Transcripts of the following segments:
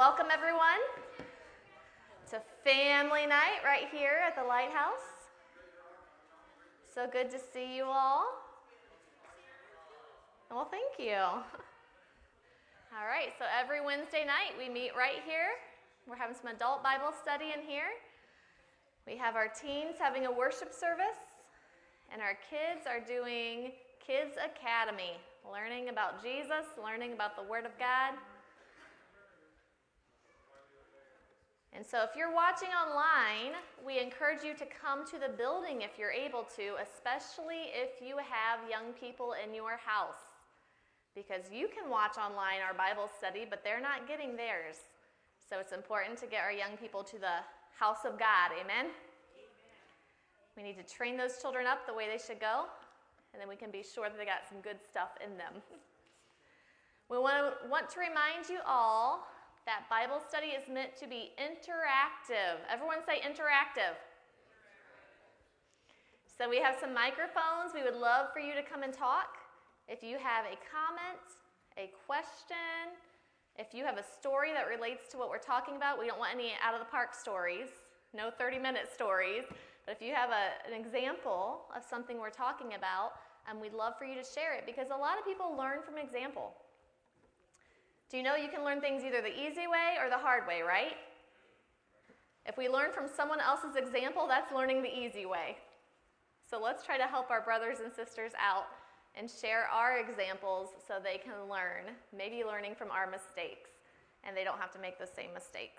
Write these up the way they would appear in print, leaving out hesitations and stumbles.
welcome everyone to family night right here at the Lighthouse. So good to see you all. Well, thank you. All right, so every Wednesday night we meet right here. We're having some adult Bible study in here. We have our teens having a worship service, and our kids are doing Kids Academy, learning about Jesus, learning about the Word of God. And so if you're watching online, we encourage you to come to the building if you're able to, especially if you have young people in your house. Because you can watch online our Bible study, but they're not getting theirs. So it's important to get our young people to the house of God. Amen? We need to train those children up the way they should go, and then we can be sure that they got some good stuff in them. We want to remind you all that Bible study is meant to be interactive. Everyone say interactive. So we have some microphones. We would love for you to come and talk. If you have a comment, a question, if you have a story that relates to what we're talking about, we don't want any out-of-the-park stories, no 30-minute stories. But if you have an example of something we're talking about, we'd love for you to share it, because a lot of people learn from example. Do you know you can learn things either the easy way or the hard way, right? If we learn from someone else's example, that's learning the easy way. So let's try to help our brothers and sisters out and share our examples so they can learn, maybe learning from our mistakes, and they don't have to make the same mistakes.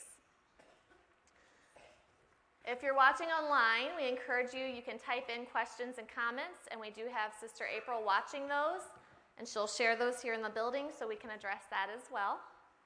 If you're watching online, we encourage you can type in questions and comments, and we do have Sister April watching those. And she'll share those here in the building so we can address that as well.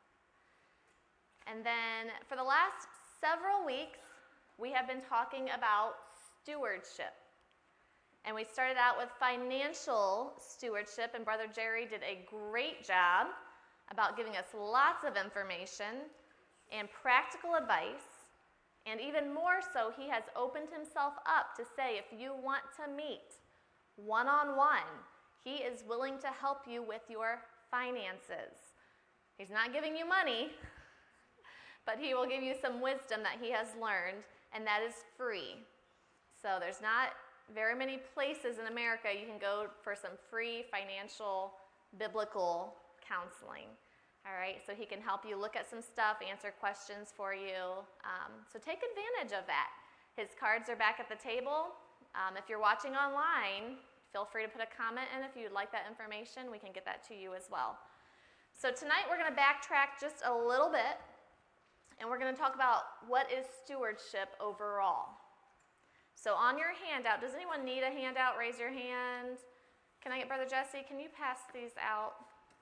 And then for the last several weeks, we have been talking about stewardship. And we started out with financial stewardship, and Brother Jerry did a great job about giving us lots of information and practical advice. And even more so, he has opened himself up to say, if you want to meet one-on-one, he is willing to help you with your finances. He's not giving you money, but he will give you some wisdom that he has learned, and that is free. So there's not very many places in America you can go for some free financial, biblical counseling. All right, so he can help you look at some stuff, answer questions for you. So take advantage of that. His cards are back at the table. If you're watching online, feel free to put a comment in if you'd like that information. We can get that to you as well. So tonight we're going to backtrack just a little bit, and we're going to talk about what is stewardship overall. So on your handout, does anyone need a handout? Raise your hand. Can I get Brother Jesse? Can you pass these out?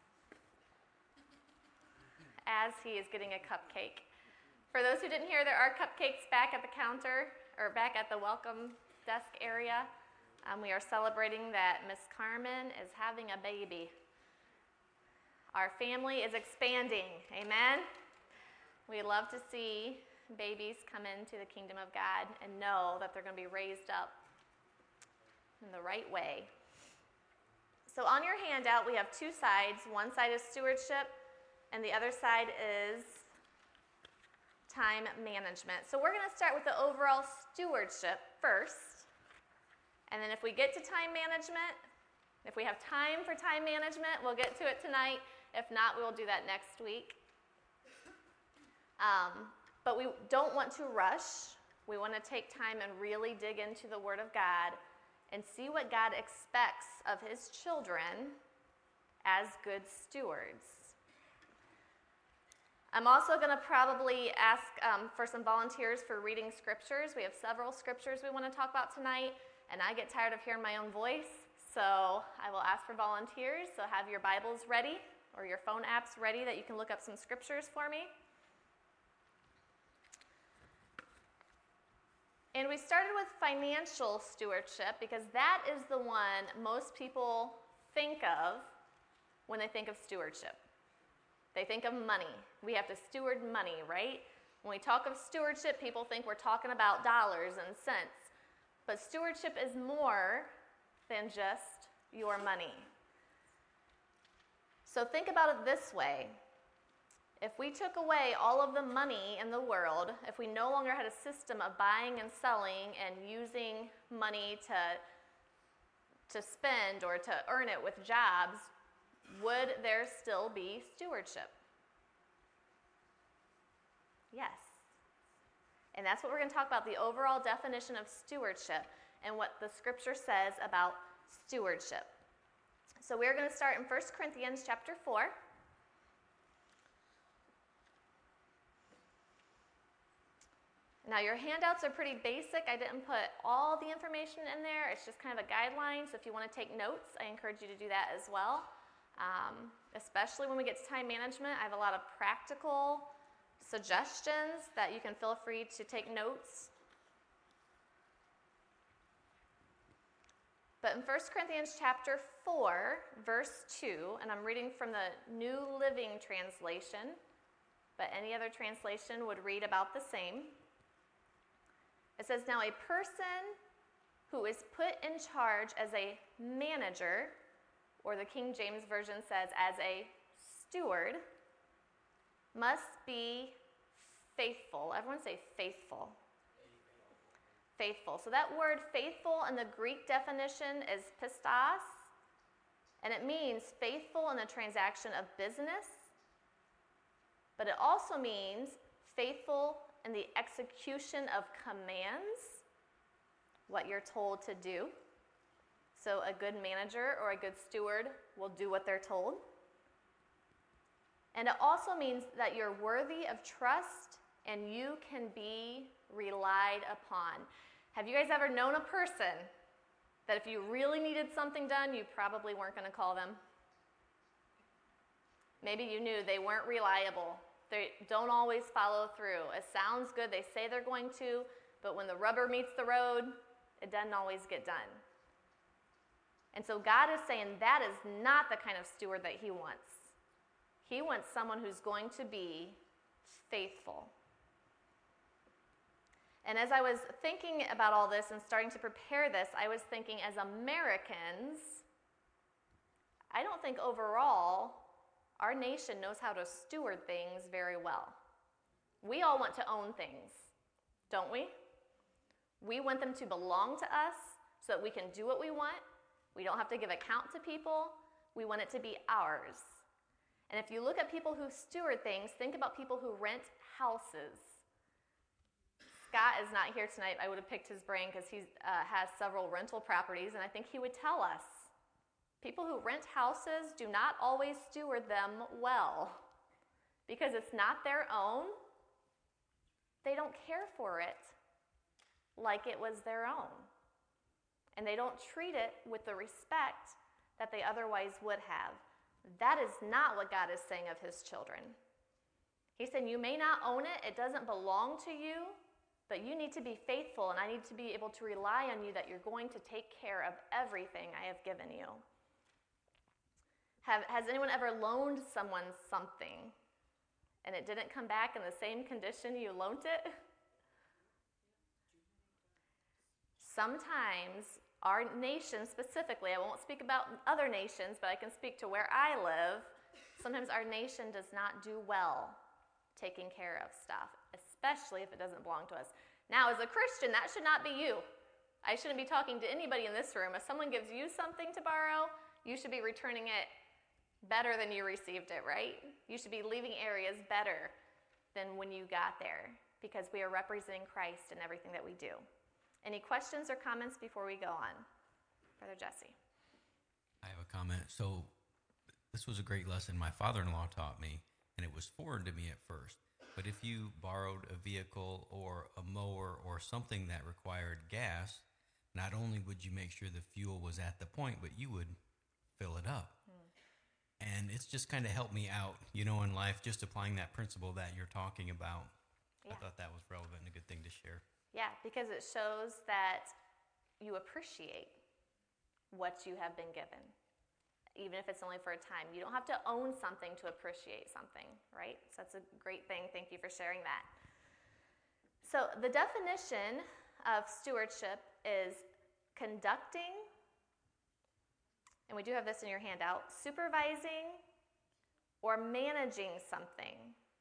As he is getting a cupcake. For those who didn't hear, there are cupcakes back at the counter, or back at the welcome desk area. We are celebrating that Miss Carmen is having a baby. Our family is expanding. Amen? We love to see babies come into the kingdom of God and know that they're going to be raised up in the right way. So on your handout, we have two sides. One side is stewardship, and the other side is time management. So we're going to start with the overall stewardship first. And then if we get to time management, if we have time for time management, we'll get to it tonight. If not, we'll do that next week. But we don't want to rush. We want to take time and really dig into the Word of God and see what God expects of His children as good stewards. I'm also going to probably ask for some volunteers for reading scriptures. We have several scriptures we want to talk about tonight. And I get tired of hearing my own voice, so I will ask for volunteers. So have your Bibles ready or your phone apps ready that you can look up some scriptures for me. And we started with financial stewardship because that is the one most people think of when they think of stewardship. They think of money. We have to steward money, right? When we talk of stewardship, people think we're talking about dollars and cents. But stewardship is more than just your money. So think about it this way. If we took away all of the money in the world, if we no longer had a system of buying and selling and using money to spend or to earn it with jobs, would there still be stewardship? Yes. And that's what we're going to talk about, the overall definition of stewardship and what the scripture says about stewardship. So we're going to start in 1 Corinthians chapter 4. Now your handouts are pretty basic. I didn't put all the information in there. It's just kind of a guideline. So if you want to take notes, I encourage you to do that as well. Especially when we get to time management, I have a lot of practical suggestions that you can feel free to take notes. But in 1 Corinthians chapter 4, verse 2, and I'm reading from the New Living Translation, but any other translation would read about the same. It says, now a person who is put in charge as a manager, or the King James Version says as a steward, must be faithful. Everyone say faithful. Faithful. So that word faithful in the Greek definition is pistos, and it means faithful in the transaction of business, but it also means faithful in the execution of commands, what you're told to do. So a good manager or a good steward will do what they're told. And it also means that you're worthy of trust and you can be relied upon. Have you guys ever known a person that if you really needed something done, you probably weren't going to call them? Maybe you knew they weren't reliable. They don't always follow through. It sounds good, they say they're going to, but when the rubber meets the road, it doesn't always get done. And so God is saying that is not the kind of steward that He wants. He wants someone who's going to be faithful. And as I was thinking about all this and starting to prepare this, I was thinking as Americans, I don't think overall our nation knows how to steward things very well. We all want to own things, don't we? We want them to belong to us so that we can do what we want. We don't have to give account to people. We want it to be ours. And if you look at people who steward things, think about people who rent houses. Scott is not here tonight. I would have picked his brain because he has several rental properties, and I think he would tell us. People who rent houses do not always steward them well because it's not their own. They don't care for it like it was their own. And they don't treat it with the respect that they otherwise would have. That is not what God is saying of His children. He's saying you may not own it, it doesn't belong to you, but you need to be faithful, and I need to be able to rely on you that you're going to take care of everything I have given you. Has anyone ever loaned someone something and it didn't come back in the same condition you loaned it? Sometimes our nation specifically, I won't speak about other nations, but I can speak to where I live, sometimes our nation does not do well taking care of stuff, especially if it doesn't belong to us. Now, as a Christian, that should not be you. I shouldn't be talking to anybody in this room. If someone gives you something to borrow, you should be returning it better than you received it, right? You should be leaving areas better than when you got there because we are representing Christ in everything that we do. Any questions or comments before we go on? Brother Jesse. I have a comment. So this was a great lesson my father-in-law taught me, and it was foreign to me at first. But if you borrowed a vehicle or a mower or something that required gas, not only would you make sure the fuel was at the point, but you would fill it up. And it's just kind of helped me out, in life, just applying that principle that you're talking about. Yeah. I thought that was relevant and a good thing to share. Yeah, because it shows that you appreciate what you have been given, even if it's only for a time. You don't have to own something to appreciate something, right? So that's a great thing. Thank you for sharing that. So the definition of stewardship is conducting, and we do have this in your handout, supervising or managing something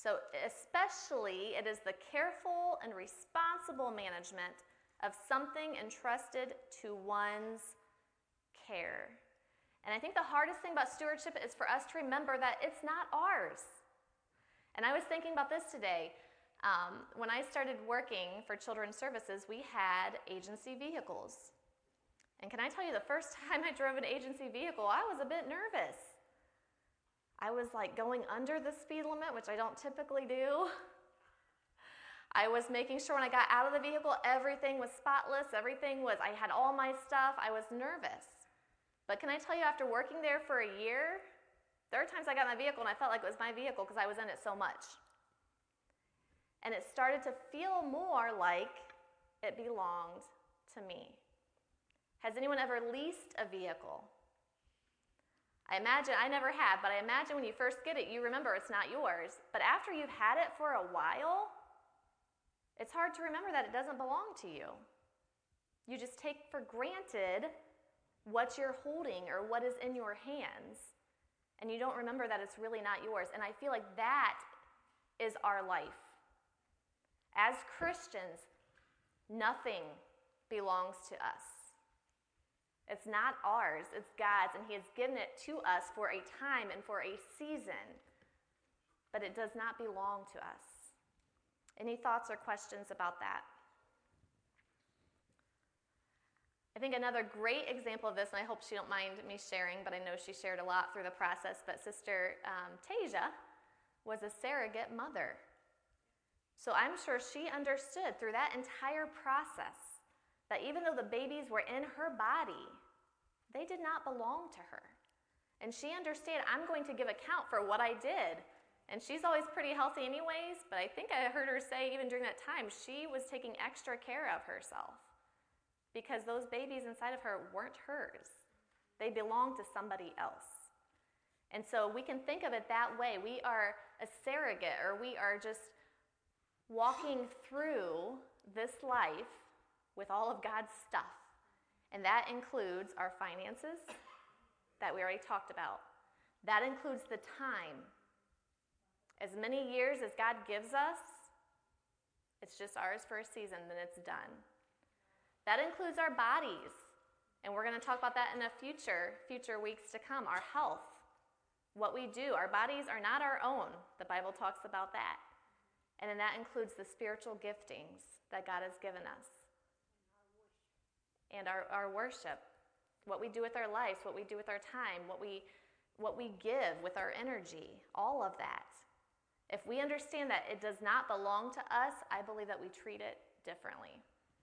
So especially, it is the careful and responsible management of something entrusted to one's care. And I think the hardest thing about stewardship is for us to remember that it's not ours. And I was thinking about this today. When I started working for Children's Services, we had agency vehicles. And can I tell you, the first time I drove an agency vehicle, I was a bit nervous. I was like going under the speed limit, which I don't typically do. I was making sure when I got out of the vehicle, everything was spotless, I had all my stuff. I was nervous. But can I tell you, after working there for a year, there are times I got in my vehicle and I felt like it was my vehicle because I was in it so much. And it started to feel more like it belonged to me. Has anyone ever leased a vehicle? I imagine, I never have, but I imagine when you first get it, you remember it's not yours. But after you've had it for a while, it's hard to remember that it doesn't belong to you. You just take for granted what you're holding or what is in your hands, and you don't remember that it's really not yours. And I feel like that is our life. As Christians, nothing belongs to us. It's not ours, it's God's, and He has given it to us for a time and for a season, but it does not belong to us. Any thoughts or questions about that? I think another great example of this, and I hope she don't mind me sharing, but I know she shared a lot through the process, but Sister Tasia was a surrogate mother. So I'm sure she understood through that entire process that even though the babies were in her body, they did not belong to her. And she understood, I'm going to give account for what I did. And she's always pretty healthy anyways, but I think I heard her say even during that time, she was taking extra care of herself because those babies inside of her weren't hers. They belonged to somebody else. And so we can think of it that way. We are a surrogate, or we are just walking through this life with all of God's stuff. And that includes our finances that we already talked about. That includes the time. As many years as God gives us, it's just ours for a season, then it's done. That includes our bodies. And we're going to talk about that in a future weeks to come. Our health, what we do. Our bodies are not our own. The Bible talks about that. And then that includes the spiritual giftings that God has given us. And our worship, what we do with our lives, what we do with our time, what we give with our energy, all of that. If we understand that it does not belong to us, I believe that we treat it differently.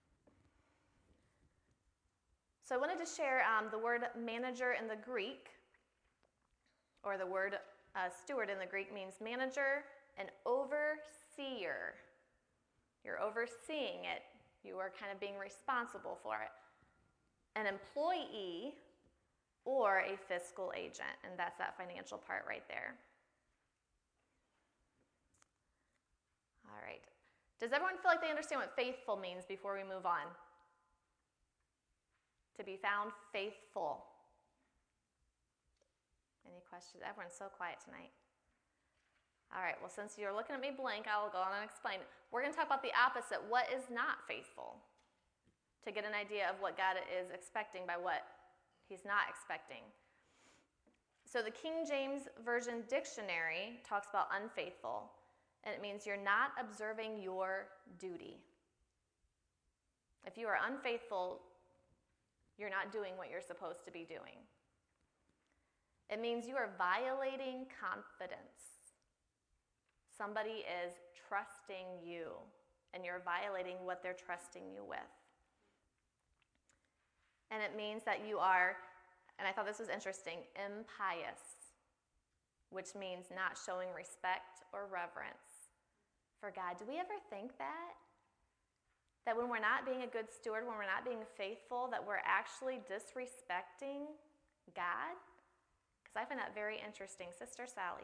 So I wanted to share the word manager in the Greek, or the word steward in the Greek means manager and overseer. You're overseeing it. You are kind of being responsible for it. An employee or a fiscal agent, and that's that financial part right there. All right. Does everyone feel like they understand what faithful means before we move on? To be found faithful. Any questions? Everyone's so quiet tonight. All right, well, since you're looking at me blank, I'll go on and explain. We're going to talk about the opposite. What is not faithful? To get an idea of what God is expecting by what He's not expecting. So the King James Version Dictionary talks about unfaithful, and it means you're not observing your duty. If you are unfaithful, you're not doing what you're supposed to be doing. It means you are violating confidence. Somebody is trusting you, and you're violating what they're trusting you with. And it means that you are, and I thought this was interesting, impious, which means not showing respect or reverence for God. Do we ever think that? That when we're not being a good steward, when we're not being faithful, that we're actually disrespecting God? Because I find that very interesting. Sister Sally.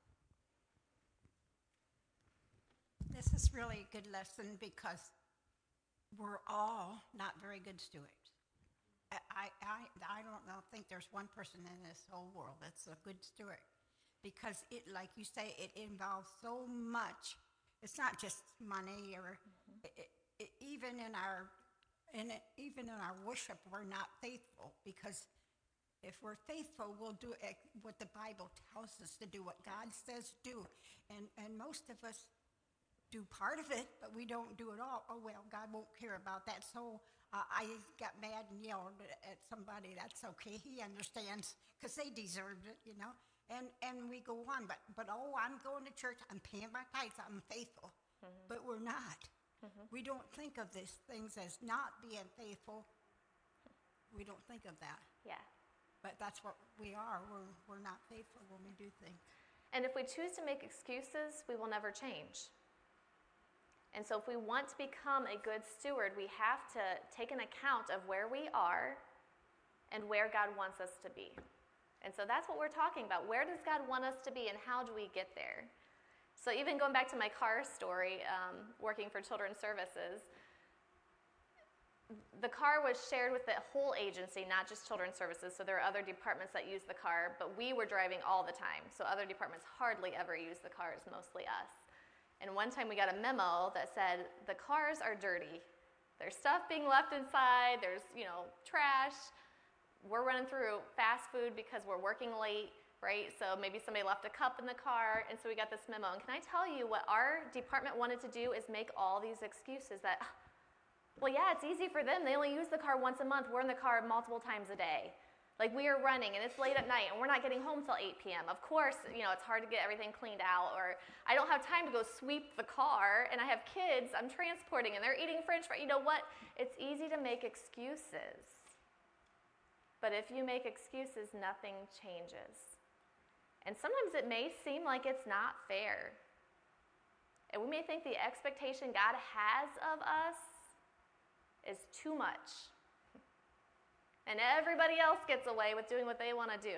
This is really a good lesson because we're all not very good stewards. I don't think there's one person in this whole world that's a good steward. because it, like you say, it involves so much. It's not just money, or even in our worship, we're not faithful, because if we're faithful, we'll do what the Bible tells us to do, what God says do, and most of us do part of it, but we don't do it all. Oh, well, God won't care about that. So I got mad and yelled at somebody. That's okay. He understands, because they deserved it, you know. And we go on. But I'm going to church. I'm paying my tithes. I'm faithful. Mm-hmm. But we're not. Mm-hmm. We don't think of these things as not being faithful. We don't think of that. Yeah. But that's what we are. We're not faithful when we do things. And if we choose to make excuses, we will never change. And so if we want to become a good steward, we have to take an account of where we are and where God wants us to be. And so that's what we're talking about. Where does God want us to be, and how do we get there? So even going back to my car story, working for Children's Services, the car was shared with the whole agency, not just Children's Services. So there are other departments that use the car, but we were driving all the time. So other departments hardly ever use the car. It's mostly us. And one time we got a memo that said, the cars are dirty. There's stuff being left inside. There's, trash. We're running through fast food because we're working late, right? So maybe somebody left a cup in the car, and so we got this memo. And can I tell you what our department wanted to do is make all these excuses that, well, yeah, it's easy for them. They only use the car once a month. We're in the car multiple times a day. Like, we are running, and it's late at night, and we're not getting home till 8 p.m. Of course, it's hard to get everything cleaned out, or I don't have time to go sweep the car, and I have kids I'm transporting, and they're eating French fries. You know what? It's easy to make excuses. But if you make excuses, nothing changes. And sometimes it may seem like it's not fair. And we may think the expectation God has of us is too much. And everybody else gets away with doing what they want to do.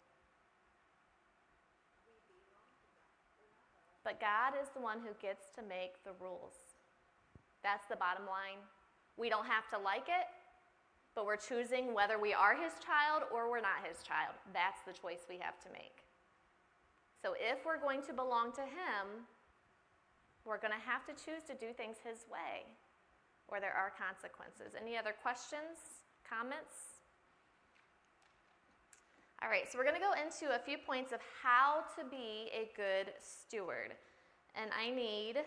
But God is the one who gets to make the rules. That's the bottom line. We don't have to like it, but we're choosing whether we are His child or we're not His child. That's the choice we have to make. So if we're going to belong to Him, we're going to have to choose to do things His way, or there are consequences. Any other questions, comments? All right, so we're going to go into a few points of how to be a good steward. And I need...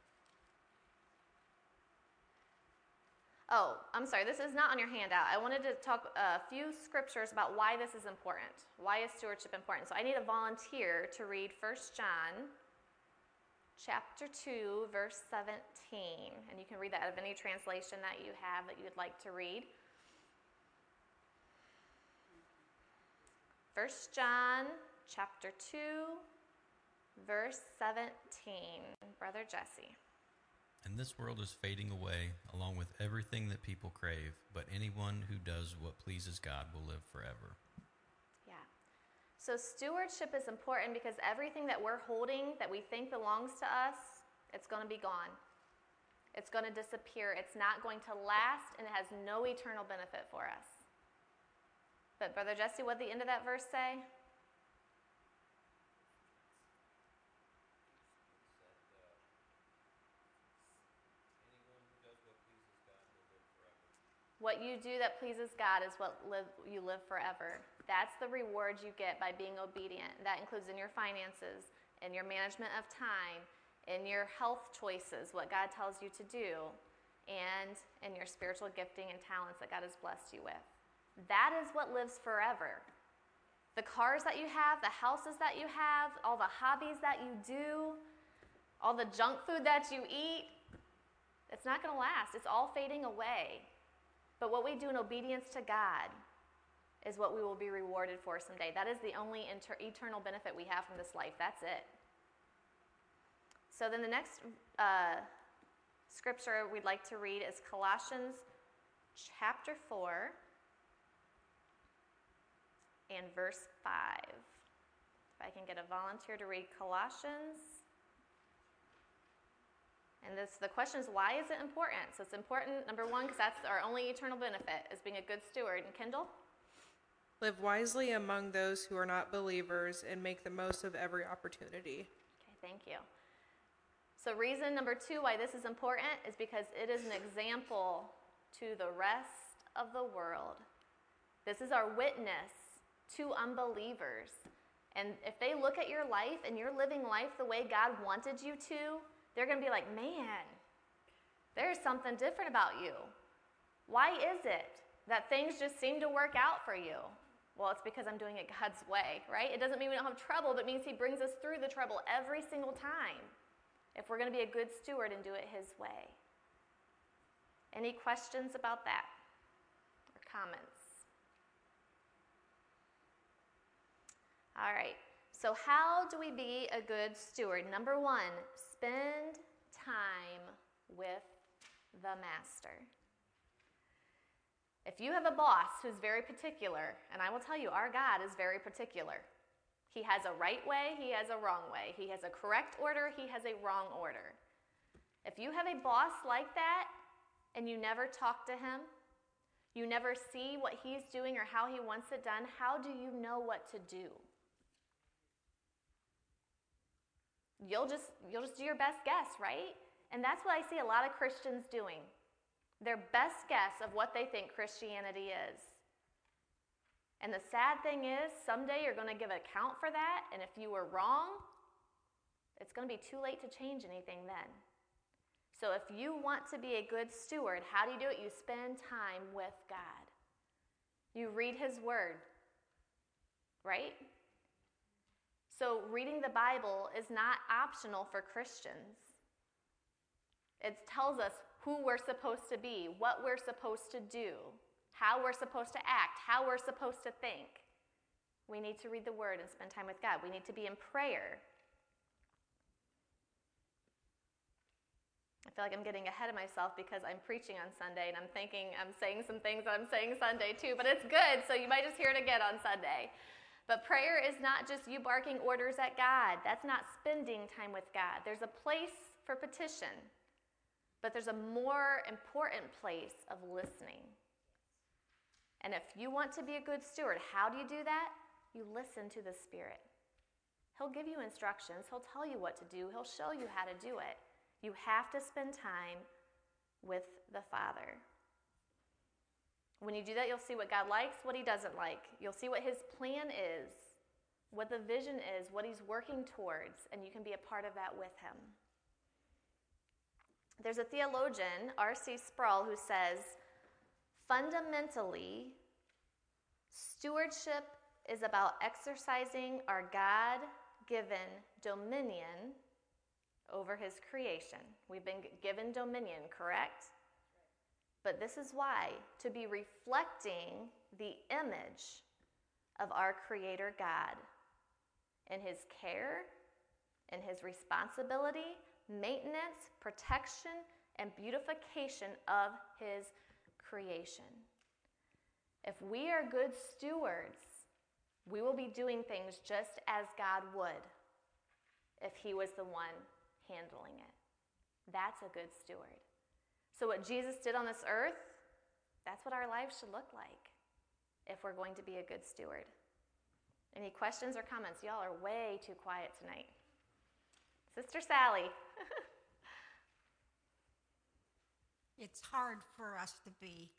this is not on your handout. I wanted to talk a few scriptures about why this is important. Why is stewardship important? So I need a volunteer to read 1 John chapter 2, verse 17. And you can read that out of any translation that you have that you would like to read. 1 John chapter 2, verse 17. Brother Jesse. And this world is fading away, along with everything that people crave, but anyone who does what pleases God will live forever. Yeah. So stewardship is important because everything that we're holding that we think belongs to us, it's going to be gone. It's going to disappear. It's not going to last, and it has no eternal benefit for us. But Brother Jesse, what did the end of that verse say? What you do that pleases God is what you live forever. That's the reward you get by being obedient. That includes in your finances, in your management of time, in your health choices, what God tells you to do, and in your spiritual gifting and talents that God has blessed you with. That is what lives forever. The cars that you have, the houses that you have, all the hobbies that you do, all the junk food that you eat, it's not going to last. It's all fading away. But what we do in obedience to God is what we will be rewarded for someday. That is the only eternal benefit we have from this life. That's it. So then the next scripture we'd like to read is Colossians chapter 4 and verse 5. If I can get a volunteer to read Colossians. And the question is, why is it important? So it's important, number one, because that's our only eternal benefit, is being a good steward. And Kendall? Live wisely among those who are not believers and make the most of every opportunity. Okay, thank you. So reason number 2 why this is important is because it is an example to the rest of the world. This is our witness to unbelievers. And if they look at your life and you're living life the way God wanted you to, they're going to be like, man, there's something different about you. Why is it that things just seem to work out for you? Well, it's because I'm doing it God's way, right? It doesn't mean we don't have trouble, but it means He brings us through the trouble every single time if we're going to be a good steward and do it His way. Any questions about that or comments? All right, so how do we be a good steward? Number 1, spend time with the Master. If you have a boss who's very particular, and I will tell you, our God is very particular. He has a right way, He has a wrong way. He has a correct order, He has a wrong order. If you have a boss like that, and you never talk to him, you never see what he's doing or how he wants it done, how do you know what to do? You'll just do your best guess, right? And that's what I see a lot of Christians doing. Their best guess of what they think Christianity is. And the sad thing is, someday you're going to give an account for that, and if you were wrong, it's going to be too late to change anything then. So if you want to be a good steward, how do you do it? You spend time with God. You read His Word, right? So reading the Bible is not optional for Christians. It tells us who we're supposed to be, what we're supposed to do, how we're supposed to act, how we're supposed to think. We need to read the Word and spend time with God. We need to be in prayer. I feel like I'm getting ahead of myself because I'm preaching on Sunday and I'm thinking I'm saying some things that I'm saying Sunday too, but it's good, so you might just hear it again on Sunday. But prayer is not just you barking orders at God. That's not spending time with God. There's a place for petition, but there's a more important place of listening. And if you want to be a good steward, how do you do that? You listen to the Spirit. He'll give you instructions. He'll tell you what to do. He'll show you how to do it. You have to spend time with the Father. When you do that, you'll see what God likes, what He doesn't like. You'll see what His plan is, what the vision is, what He's working towards, and you can be a part of that with Him. There's a theologian, R.C. Sproul, who says, fundamentally, stewardship is about exercising our God-given dominion over His creation. We've been given dominion, correct? But this is why, to be reflecting the image of our Creator God in His care, in His responsibility, maintenance, protection, and beautification of His creation. If we are good stewards, we will be doing things just as God would if He was the one handling it. That's a good steward. So what Jesus did on this earth, that's what our lives should look like if we're going to be a good steward. Any questions or comments? Y'all are way too quiet tonight. Sister Sally. It's hard for us to be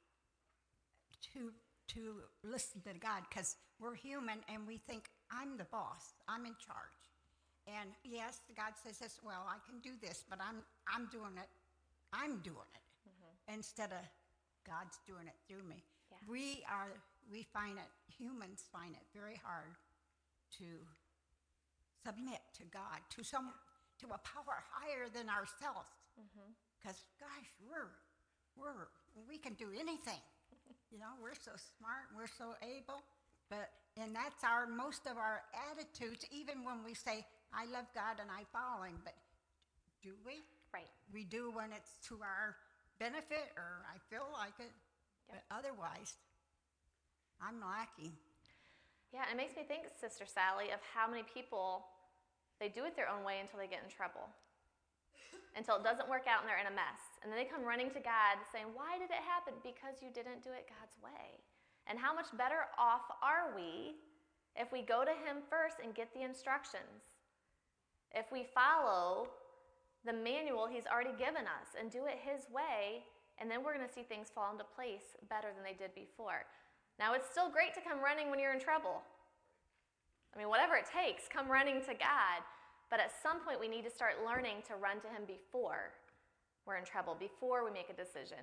to listen to God because we're human and we think I'm the boss, I'm in charge. And yes, God says this, well, I can do this, but I'm doing it. I'm doing it instead of God's doing it through me. Yeah. We find it, humans find it very hard to submit to God, to a power higher than ourselves. Because gosh, we can do anything. You know, we're so smart, we're so able, and that's most of our attitudes, even when we say, I love God and I follow Him, but do we? Right. We do when it's to our benefit or I feel like it, but otherwise, I'm lacking. Yeah, it makes me think, Sister Sally, of how many people, they do it their own way until they get in trouble. Until it doesn't work out and they're in a mess. And then they come running to God saying, why did it happen? Because you didn't do it God's way. And how much better off are we if we go to him first and get the instructions? If we follow the manual he's already given us and do it his way, and then we're going to see things fall into place better than they did before. Now, it's still great to come running when you're in trouble. I mean, whatever it takes, come running to God. But at some point, we need to start learning to run to him before we're in trouble, before we make a decision.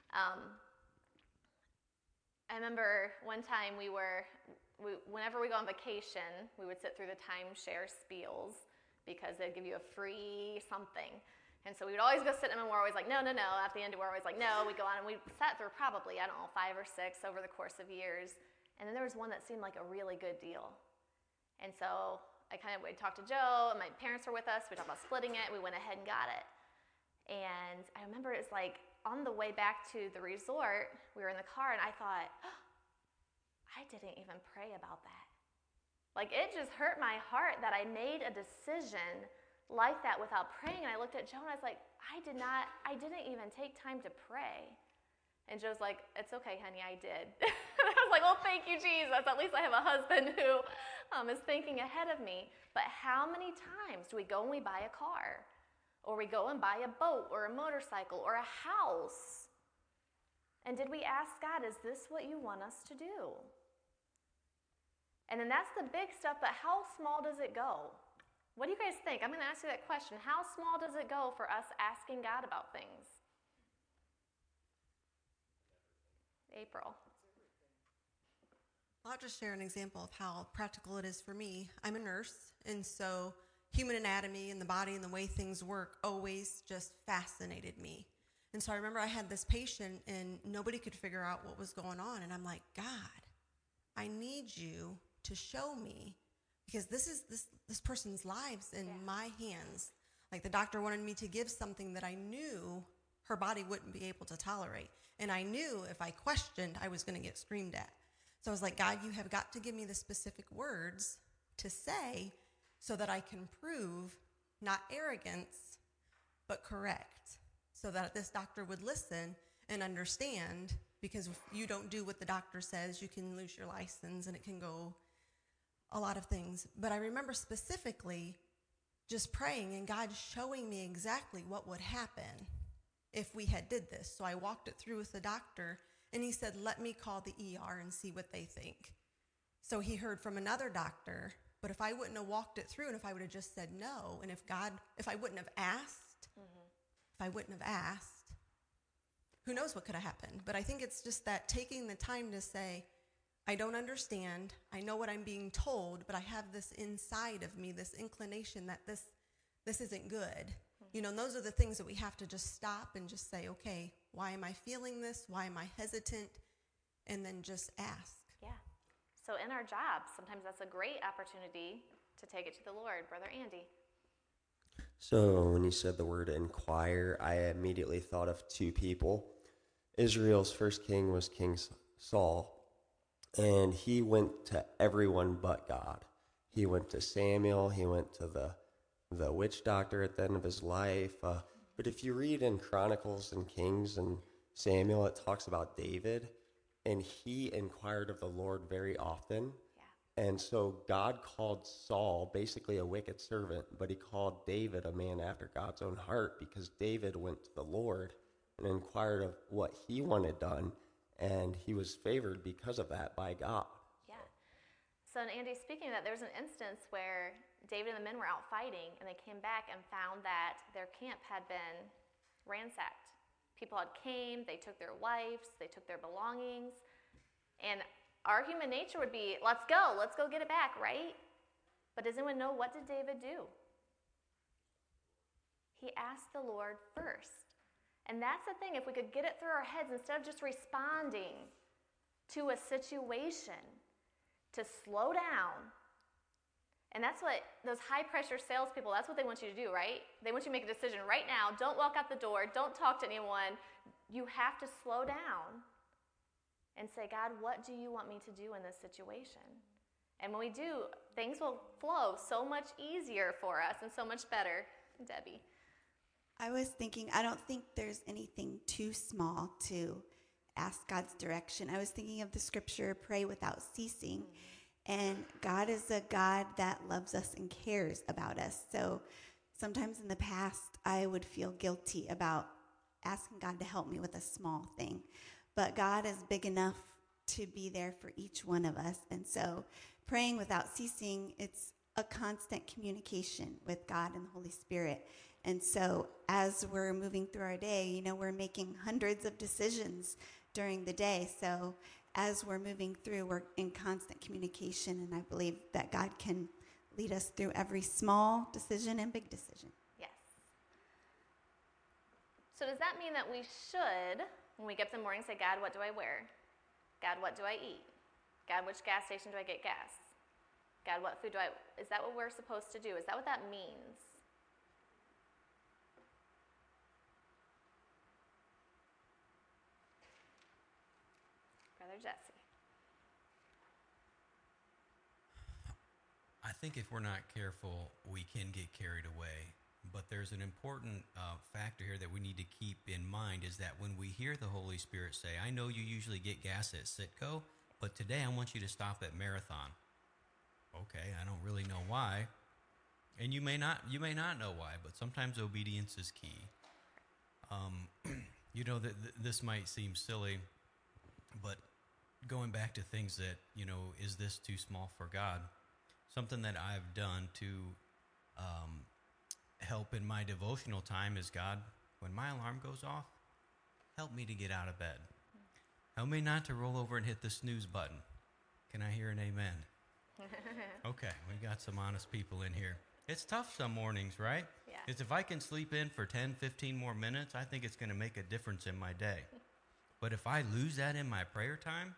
I remember one time whenever we go on vacation, we would sit through the timeshare spiels because they'd give you a free something. And so we would always go sit in them, and we're always like, no. At the end, we're always like, no. We go on, and we sat through probably, 5 or 6 over the course of years. And then there was one that seemed like a really good deal. And so I talked to Joe, and my parents were with us. We talked about splitting it. We went ahead and got it. And I remember it was like on the way back to the resort, we were in the car, and I thought, oh, I didn't even pray about that. Like, it just hurt my heart that I made a decision like that without praying. And I looked at Joe, and I was like, I didn't even take time to pray. And Joe's like, it's okay, honey, I did. And I was like, well, thank you, Jesus. At least I have a husband who is thinking ahead of me. But how many times do we go and we buy a car? Or we go and buy a boat or a motorcycle or a house? And did we ask God, is this what you want us to do? And then that's the big stuff, but how small does it go? What do you guys think? I'm going to ask you that question. How small does it go for us asking God about things? April. I'll just share an example of how practical it is for me. I'm a nurse, and so human anatomy and the body and the way things work always just fascinated me. And so I remember I had this patient, and nobody could figure out what was going on. And I'm like, God, I need you to show me, because this is this person's lives in my hands. Like, the doctor wanted me to give something that I knew her body wouldn't be able to tolerate. And I knew if I questioned, I was going to get screamed at. So I was like, God, you have got to give me the specific words to say so that I can prove not arrogance, but correct. So that this doctor would listen and understand, because if you don't do what the doctor says, you can lose your license, and it can go a lot of things. But I remember specifically just praying and God showing me exactly what would happen if we had did this. So I walked it through with the doctor, and he said, let me call the ER and see what they think. So he heard from another doctor, but if I wouldn't have walked it through, and if I would have just said no, and if I wouldn't have asked, who knows what could have happened. But I think it's just that taking the time to say, I don't understand, I know what I'm being told, but I have this inside of me, this inclination that this isn't good. You know, and those are the things that we have to just stop and just say, okay, why am I feeling this? Why am I hesitant? And then just ask. Yeah. So in our jobs, sometimes that's a great opportunity to take it to the Lord. Brother Andy. So when you said the word inquire, I immediately thought of two people. Israel's first king was King Saul, and he went to everyone but God. He went to Samuel, he went to the witch doctor at the end of his life. But if you read in Chronicles and Kings and Samuel, it talks about David, and he inquired of the Lord very often. Yeah. And so God called Saul basically a wicked servant, but he called David a man after God's own heart, because David went to the Lord and inquired of what he wanted done, and he was favored because of that by God. Yeah. So, Andy, speaking of that, there was an instance where David and the men were out fighting, and they came back and found that their camp had been ransacked. People had came, they took their wives, they took their belongings, and our human nature would be, let's go get it back, right? But does anyone know, what did David do? He asked the Lord first. And that's the thing, if we could get it through our heads, instead of just responding to a situation, to slow down. And that's what those high-pressure salespeople, that's what they want you to do, right? They want you to make a decision right now. Don't walk out the door. Don't talk to anyone. You have to slow down and say, God, what do you want me to do in this situation? And when we do, things will flow so much easier for us and so much better. Debbie. I was thinking, I don't think there's anything too small to ask God's direction. I was thinking of the scripture, pray without ceasing. And God is a God that loves us and cares about us. So sometimes in the past, I would feel guilty about asking God to help me with a small thing. But God is big enough to be there for each one of us. And so praying without ceasing, it's a constant communication with God and the Holy Spirit. And so as we're moving through our day, you know, we're making hundreds of decisions during the day. So as we're moving through, we're in constant communication, and I believe that God can lead us through every small decision and big decision. Yes. So does that mean that we should, when we get up in the morning, say, God, what do I wear? God, what do I eat? God, which gas station do I get gas? God, what food do I... Is that what we're supposed to do? Is that what that means? Brother Jesse. I think if we're not careful, we can get carried away. But there's an important factor here that we need to keep in mind is that when we hear the Holy Spirit say, I know you usually get gas at Citgo, but today I want you to stop at Marathon. Okay, I don't really know why. And you may not know why, but sometimes obedience is key. You know, this might seem silly, but going back to things that, you know, is this too small for God? Something that I've done to help in my devotional time is, God, when my alarm goes off, help me to get out of bed. Help me not to roll over and hit the snooze button. Can I hear an amen? Okay, we got some honest people in here. It's tough some mornings, right? Yeah. It's if I can sleep in for 10, 15 more minutes, I think it's going to make a difference in my day. But if I lose that in my prayer time,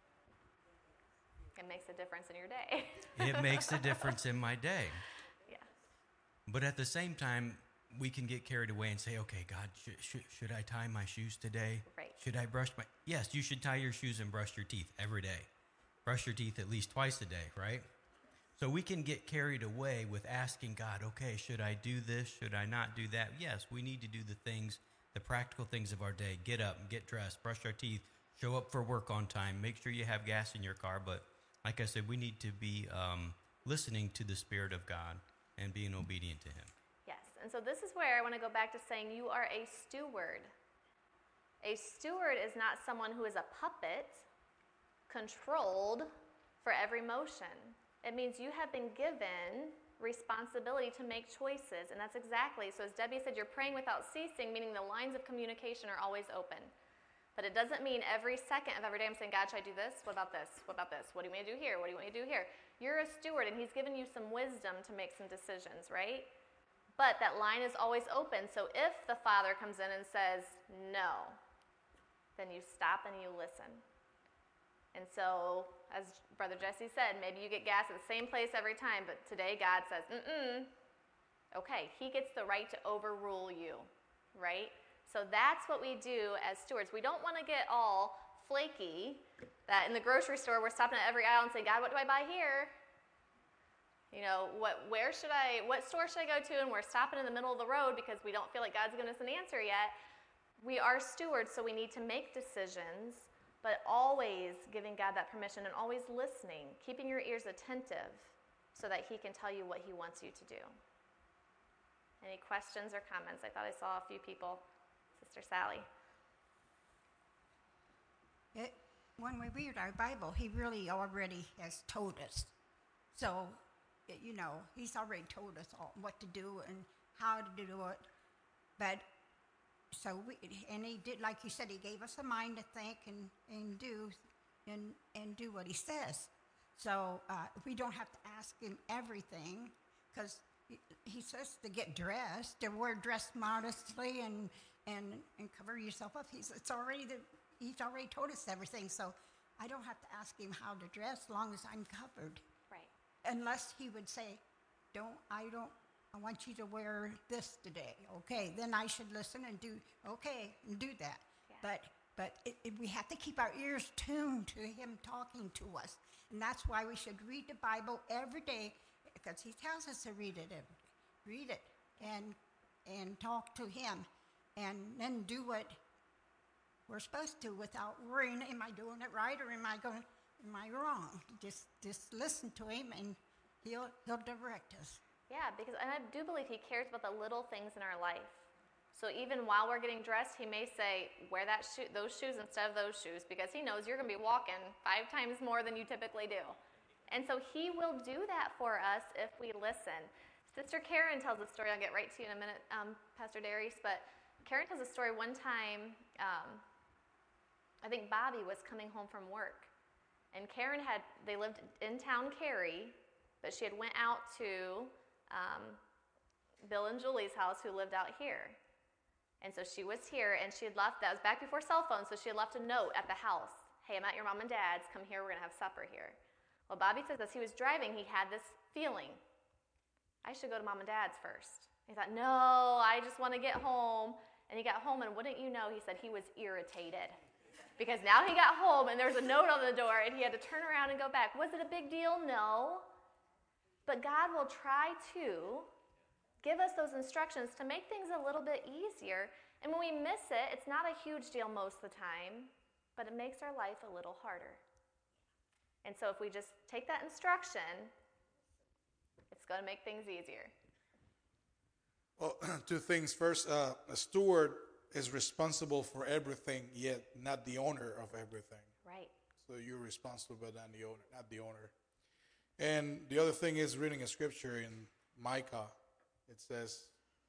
it makes a difference in your day. it makes a difference in my day. Yeah. But at the same time, we can get carried away and say, okay, God, should I tie my shoes today? Right. Should I brush my... Yes, you should tie your shoes and brush your teeth every day. Brush your teeth at least twice a day, right? So we can get carried away with asking God, okay, should I do this? Should I not do that? Yes, we need to do the things, the practical things of our day. Get up, get dressed, brush our teeth, show up for work on time, make sure you have gas in your car. But like I said, we need to be listening to the Spirit of God and being obedient to Him. Yes, and so this is where I want to go back to saying you are a steward. A steward is not someone who is a puppet controlled for every motion. It means you have been given responsibility to make choices, and that's exactly, so as Debbie said, you're praying without ceasing, meaning the lines of communication are always open. But it doesn't mean every second of every day I'm saying, God, should I do this? What about this? What about this? What do you want me to do here? What do you want me to do here? You're a steward, and He's given you some wisdom to make some decisions, right? But that line is always open, so if the Father comes in and says, no, then you stop and you listen. And so, as Brother Jesse said, maybe you get gas at the same place every time, but today God says, okay, He gets the right to overrule you, right? So that's what we do as stewards. We don't want to get all flaky that in the grocery store we're stopping at every aisle and saying, God, what do I buy here? You know, what store should I go to? And we're stopping in the middle of the road because we don't feel like God's given us an answer yet. We are stewards, so we need to make decisions, but always giving God that permission and always listening, keeping your ears attentive so that He can tell you what He wants you to do. Any questions or comments? I thought I saw a few people. Sister Sally. When we read our Bible, He really already has told us. So, you know, He's already told us what to do and how to do it. But so He did, like you said, He gave us a mind to think and do what He says. So we don't have to ask Him everything, because He says to get dressed, to wear dress modestly and cover yourself up. He's already told us everything. So I don't have to ask Him how to dress as long as I'm covered. Right. Unless He would say, I want you to wear this today. Okay, then I should listen and do that. Yeah. But we have to keep our ears tuned to Him talking to us. And that's why we should read the Bible every day, because He tells us to read it every day. Read it and talk to Him, and then do what we're supposed to without worrying, am I doing it right or am I wrong? Just listen to him and he'll direct us. Yeah, because and I do believe he cares about the little things in our life. So even while we're getting dressed, he may say, wear those shoes instead of those shoes, because he knows you're going to be walking 5 times more than you typically do. And so he will do that for us if we listen. Sister Karen tells a story. I'll get right to you in a minute, Pastor Darius. But Karen tells a story one time. I think Bobby was coming home from work. And Karen they lived in town, Cary, but she had went out to Bill and Julie's house, who lived out here. And so she was here, and she had left. That was back before cell phones, so she had left a note at the house. Hey, I'm at your mom and dad's. Come here. We're going to have supper here. Well, Bobby says as he was driving, he had this feeling. I should go to mom and dad's first. He thought, no, I just want to get home. And he got home, and wouldn't you know, he said he was irritated. Because now he got home, and there was a note on the door, and he had to turn around and go back. Was it a big deal? No. But God will try to give us those instructions to make things a little bit easier. And when we miss it, it's not a huge deal most of the time, but it makes our life a little harder. And so if we just take that instruction, it's going to make things easier. Well, 2 things. First, a steward is responsible for everything, yet not the owner of everything. Right. So you're responsible, but not the owner. And the other thing is reading a scripture in Micah. It says,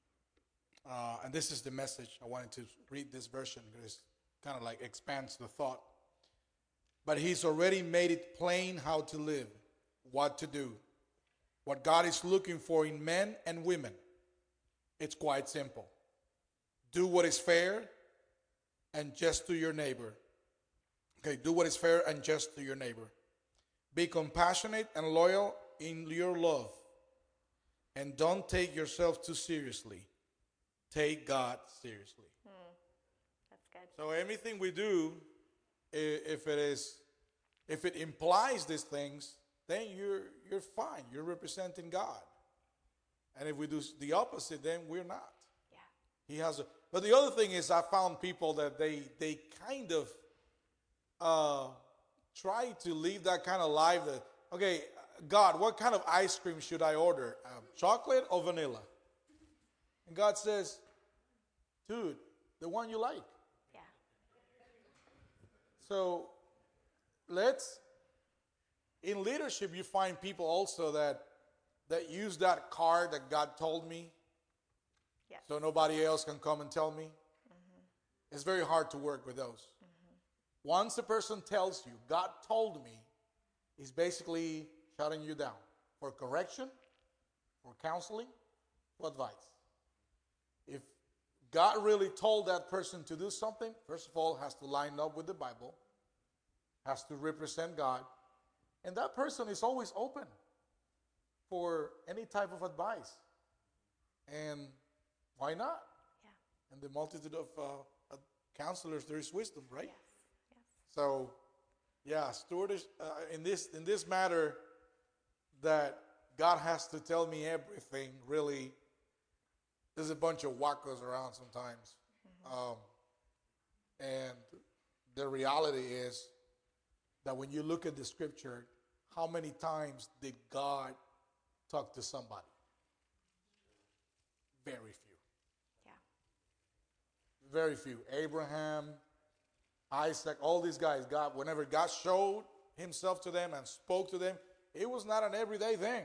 and this is the message. I wanted to read this version because it kind of like expands the thought. But he's already made it plain how to live, what to do, what God is looking for in men and women. It's quite simple. Do what is fair and just to your neighbor. Okay, do what is fair and just to your neighbor. Be compassionate and loyal in your love. And don't take yourself too seriously. Take God seriously. That's good. So everything we do, if it implies these things, then you're fine. You're representing God. And if we do the opposite, then we're not. Yeah. But the other thing is, I found people that they kind of try to live that kind of life that, okay, God, what kind of ice cream should I order? Chocolate or vanilla? And God says, dude, the one you like. Yeah. So in leadership, you find people also that use that card that God told me. Yes. So nobody else can come and tell me. Mm-hmm. It's very hard to work with those. Mm-hmm. Once a person tells you, God told me, he's basically shutting you down for correction, for counseling, for advice. If God really told that person to do something, first of all, has to line up with the Bible, has to represent God, and that person is always open for any type of advice. And why not? Yeah. In the multitude of counselors, there is wisdom, right? Yes. Yes. So, yeah, stewardship in this matter, that God has to tell me everything. Really, there's a bunch of wackos around sometimes, and the reality is that when you look at the scripture, how many times did God talk to somebody? Very few. Yeah. Very few. Abraham, Isaac, all these guys, whenever God showed himself to them and spoke to them, it was not an everyday thing.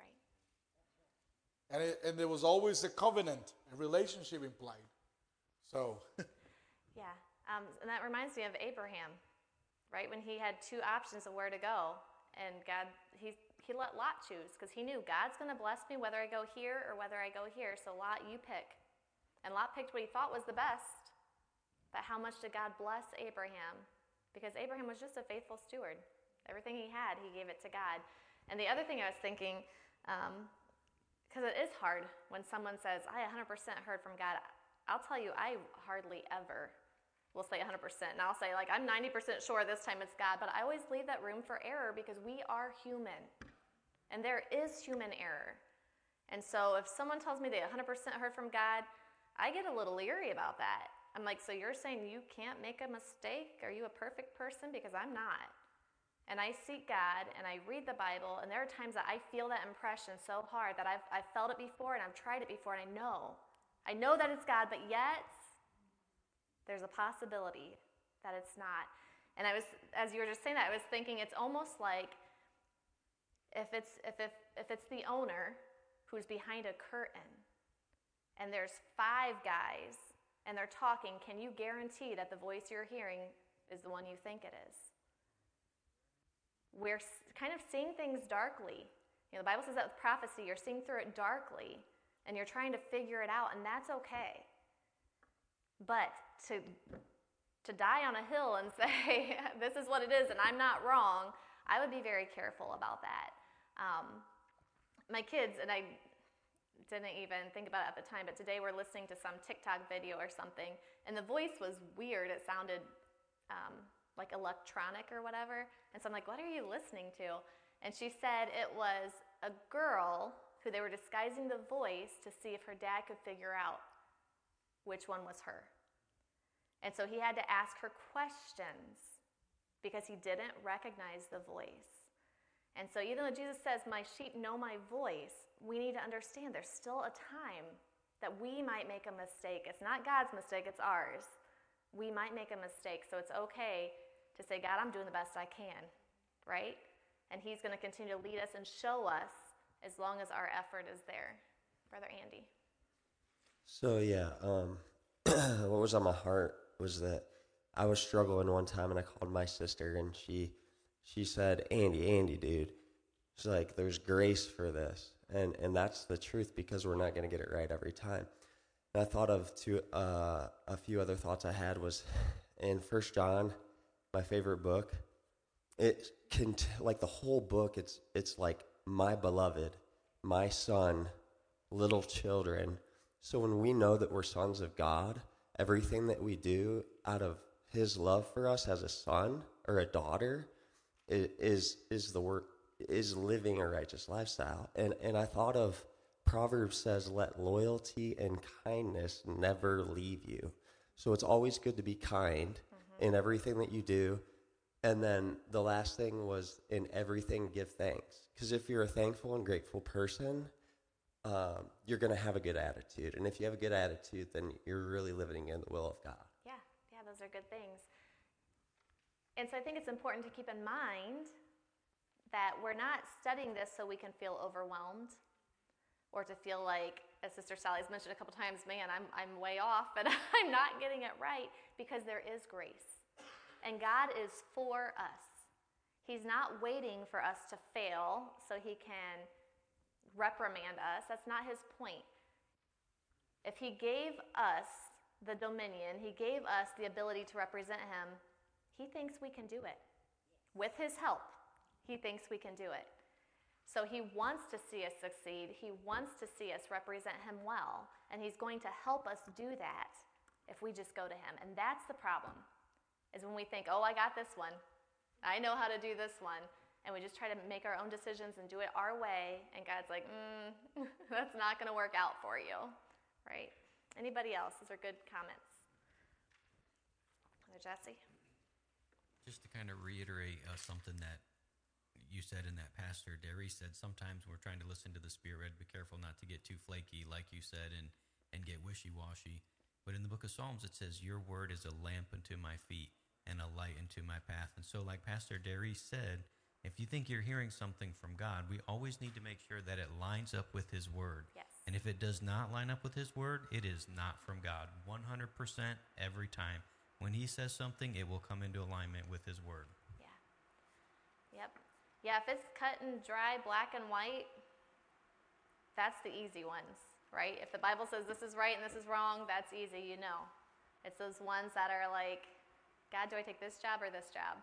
Right. And there was always a covenant, a relationship implied. So. Yeah. And that reminds me of Abraham, right? When he had 2 options of where to go. And God, he let Lot choose because he knew God's going to bless me whether I go here or whether I go here. So Lot, you pick. And Lot picked what he thought was the best. But how much did God bless Abraham? Because Abraham was just a faithful steward. Everything he had, he gave it to God. And the other thing I was thinking, because it is hard when someone says, I 100% heard from God. I'll tell you, I hardly ever will say 100%. And I'll say, like, I'm 90% sure this time it's God. But I always leave that room for error because we are human. And there is human error. And so if someone tells me they 100% heard from God, I get a little leery about that. I'm like, so you're saying you can't make a mistake? Are you a perfect person? Because I'm not. And I seek God, and I read the Bible, and there are times that I feel that impression so hard that I've felt it before, and I've tried it before, and I know that it's God, but yet there's a possibility that it's not. And I was, as you were just saying that, I was thinking it's almost like if it's the owner who's behind a curtain, and there's 5 guys, and they're talking, can you guarantee that the voice you're hearing is the one you think it is? We're kind of seeing things darkly. You know, the Bible says that with prophecy, you're seeing through it darkly, and you're trying to figure it out, and that's okay. But to die on a hill and say, this is what it is, and I'm not wrong, I would be very careful about that. My kids, and I didn't even think about it at the time, but today we're listening to some TikTok video or something, and the voice was weird. It sounded like electronic or whatever. And so I'm like, what are you listening to? And she said it was a girl who they were disguising the voice to see if her dad could figure out which one was her. And so he had to ask her questions because he didn't recognize the voice. And so even though Jesus says, my sheep know my voice, we need to understand there's still a time that we might make a mistake. It's not God's mistake, it's ours. We might make a mistake, so it's okay to say, God, I'm doing the best I can, right? And he's going to continue to lead us and show us as long as our effort is there. Brother Andy. So, yeah, what was on my heart was that I was struggling one time, and I called my sister, and she said, Andy, dude, she's like, there's grace for this. And that's the truth, because we're not going to get it right every time. And I thought of a few other thoughts I had was in 1 John, my favorite book. It can like the whole book. It's like my beloved, my son, little children. So when we know that we're sons of God, everything that we do out of His love for us as a son or a daughter is the work, is living a righteous lifestyle. And I thought of Proverbs says, let loyalty and kindness never leave you. So it's always good to be kind in everything that you do. And then the last thing was, in everything give thanks. Because if you're a thankful and grateful person, you're going to have a good attitude. And if you have a good attitude, then you're really living in the will of God. Yeah, those are good things. And so I think it's important to keep in mind that we're not studying this so we can feel overwhelmed, or to feel like, as Sister Sally's mentioned a couple times, man, I'm way off and I'm not getting it right, because there is grace. And God is for us. He's not waiting for us to fail so He can reprimand us. That's not His point. If He gave us the dominion, He gave us the ability to represent Him, He thinks we can do it. With His help, He thinks we can do it. So He wants to see us succeed. He wants to see us represent Him well. And He's going to help us do that if we just go to Him. And that's the problem, is when we think, oh, I got this one. I know how to do this one. And we just try to make our own decisions and do it our way. And God's like, that's not going to work out for you, right? Anybody else? Those are good comments. Brother Jesse? Just to kind of reiterate something that you said and that Pastor Derry said, sometimes we're trying to listen to the Spirit. Be careful not to get too flaky, like you said, and get wishy-washy. But in the book of Psalms, it says, your word is a lamp unto my feet and a light unto my path. And so like Pastor Derry said, if you think you're hearing something from God, we always need to make sure that it lines up with His word. Yes. And if it does not line up with His word, it is not from God. 100% every time. When He says something, it will come into alignment with His word. Yeah. Yep. Yeah, if it's cut and dry, black and white, that's the easy ones, right? If the Bible says this is right and this is wrong, that's easy, you know. It's those ones that are like, God, do I take this job or this job?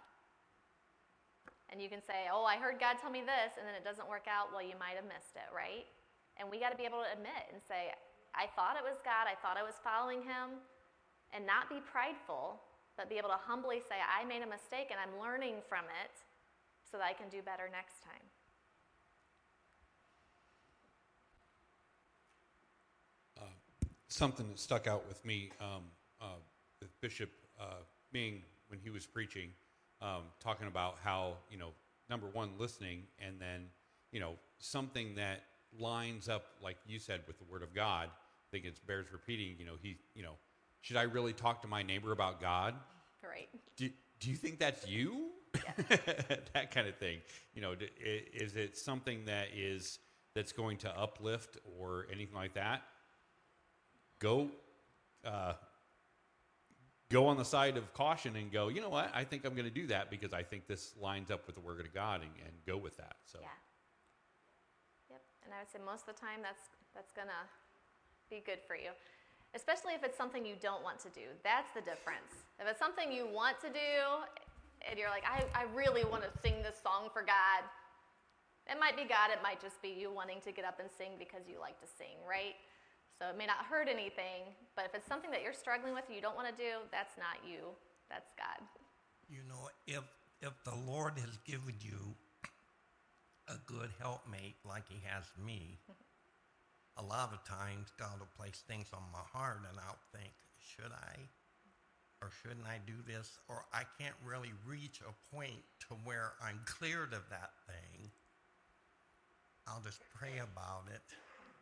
And you can say, oh, I heard God tell me this, and then it doesn't work out. Well, you might have missed it, right? And we got to be able to admit and say, I thought it was God, I thought I was following Him, and not be prideful, but be able to humbly say, I made a mistake and I'm learning from it so that I can do better next time. Something that stuck out with me, Bishop Ming, when he was preaching, talking about how, number one, listening, and then, something that lines up, like you said, with the Word of God. I think it bears repeating. Should I really talk to my neighbor about God? Right. Do you think that's you? Yeah. That kind of thing. Is it something that's going to uplift or anything like that? Go on the side of caution and go, you know what? I think I'm going to do that because I think this lines up with the Word of God, and go with that. So. Yeah. Yep. And I would say most of the time that's going to be good for you. Especially if it's something you don't want to do. That's the difference. If it's something you want to do and you're like, I really want to sing this song for God, it might be God, it might just be you wanting to get up and sing because you like to sing, right? So it may not hurt anything, but if it's something that you're struggling with and you don't want to do, that's not you, that's God. If the Lord has given you a good helpmate like he has me, a lot of times God will place things on my heart and I'll think, should I or shouldn't I do this? Or I can't really reach a point to where I'm cleared of that thing. I'll just pray about it.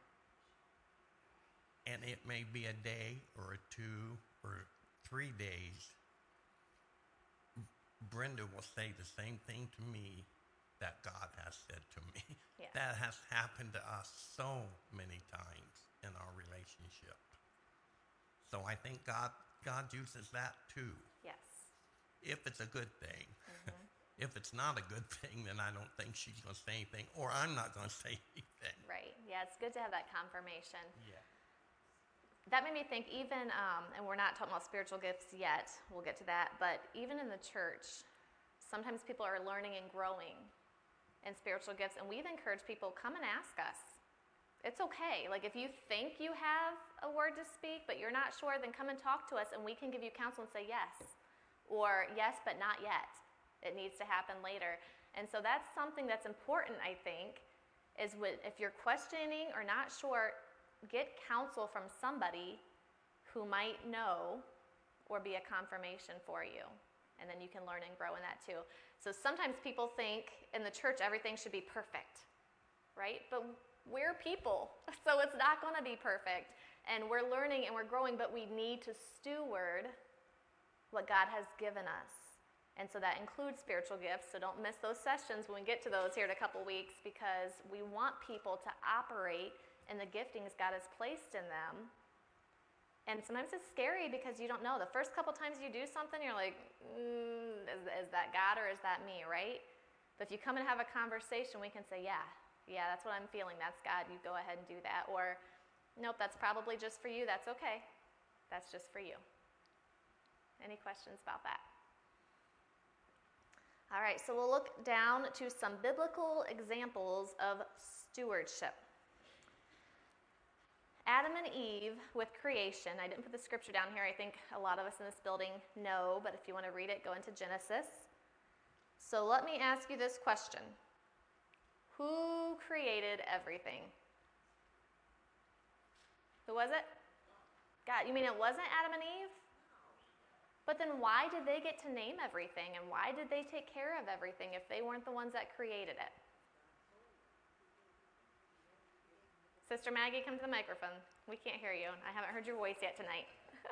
And it may be a day or 2 or 3 days. Brenda will say the same thing to me that God has said to me. Yeah. That has happened to us so many times in our relationship. So I think God uses that too. Yes. If it's a good thing. Mm-hmm. If it's not a good thing, then I don't think she's going to say anything, or I'm not going to say anything. Right. Yeah, it's good to have that confirmation. Yeah. That made me think even, and we're not talking about spiritual gifts yet, we'll get to that, but even in the church, sometimes people are learning and growing in spiritual gifts, and we've encouraged people, come and ask us. It's okay. Like if you think you have a word to speak, but you're not sure, then come and talk to us, and we can give you counsel and say yes. Or yes, but not yet. It needs to happen later. And so that's something that's important, I think, is if you're questioning or not sure, get counsel from somebody who might know or be a confirmation for you. And then you can learn and grow in that too. So sometimes people think in the church everything should be perfect, right? But we're people, so it's not going to be perfect. And we're learning and we're growing, but we need to steward what God has given us. And so that includes spiritual gifts, so don't miss those sessions when we get to those here in a couple weeks, because we want people to operate in the giftings God has placed in them. And sometimes it's scary because you don't know. The first couple times you do something, you're like, is that God or is that me, right? But if you come and have a conversation, we can say, yeah, that's what I'm feeling. That's God. You go ahead and do that. Or, nope, that's probably just for you. That's okay. That's just for you. Any questions about that? All right, so we'll look down to some biblical examples of stewardship. Adam and Eve with creation. I didn't put the scripture down here. I think a lot of us in this building know, but if you want to read it, go into Genesis. So let me ask you this question. Who created everything? Who was it? God. You mean it wasn't Adam and Eve? But then why did they get to name everything, and why did they take care of everything if they weren't the ones that created it? Sister Maggie, come to the microphone. We can't hear you. I haven't heard your voice yet tonight.